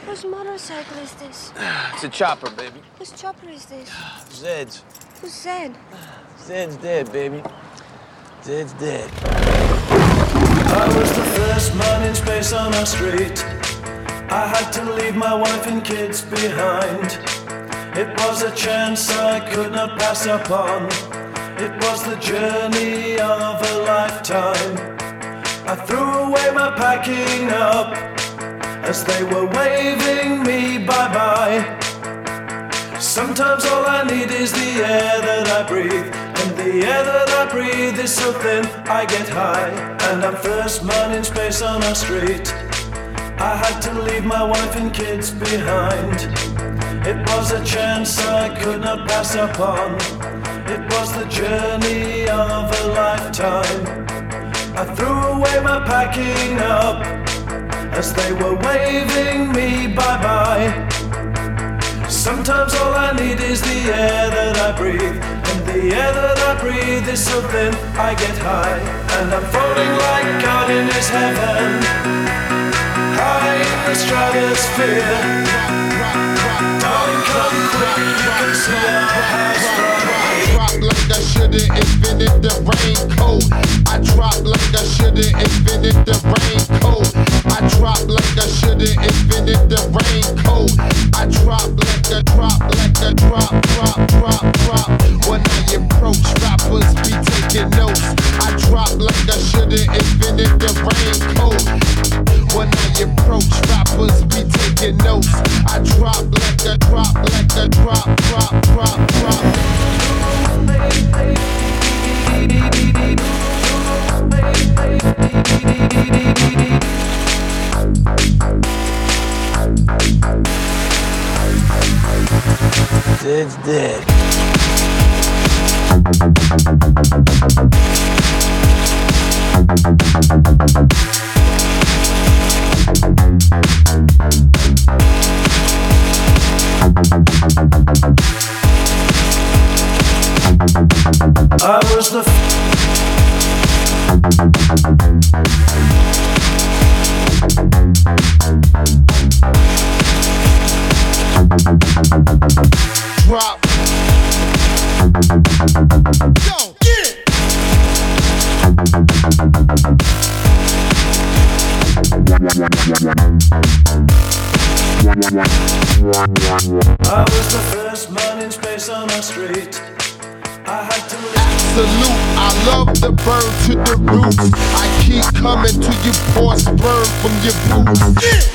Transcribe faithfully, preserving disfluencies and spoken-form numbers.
Whose motorcycle is this? It's a chopper, baby. Whose chopper is this? Zed's. Who's Zed? Zed's dead, baby. Zed's dead. I was the first man in space on our street. I had to leave my wife and kids behind. It was a chance I could not pass up on. It was the journey of a lifetime. I threw away my packing up as they were waving me bye-bye. Sometimes all I need is the air that I breathe, and the air that I breathe is so thin I get high. And I'm first man in space on our street. I had to leave my wife and kids behind. It was a chance I could not pass up on. It was the journey of a lifetime. I threw away my packing up as they were waving me bye-bye. Sometimes all I need is the air that I breathe, and the air that I breathe is so thin I get high. And I'm floating like God in his heaven, high in the stratosphere. Darling, come quick, you can see our house from here. I drop like I should've invented the raincoat. I drop like I should've invented the raincoat. I drop like I should've invented the raincoat. I drop like a drop, like a drop, drop, drop, drop. When I approach, rappers be taking notes. I drop like I should've invented the raincoat. When I approach, rappers be taking notes. I drop like a drop, like a drop, drop, drop, drop. Zed's dead. I was the f- Drop. Yo, yeah. I was the first man in space on our street. I had to leave. Absolute, I love the bird to the roots. I keep coming to you, pour sperm from your boots. Yeah.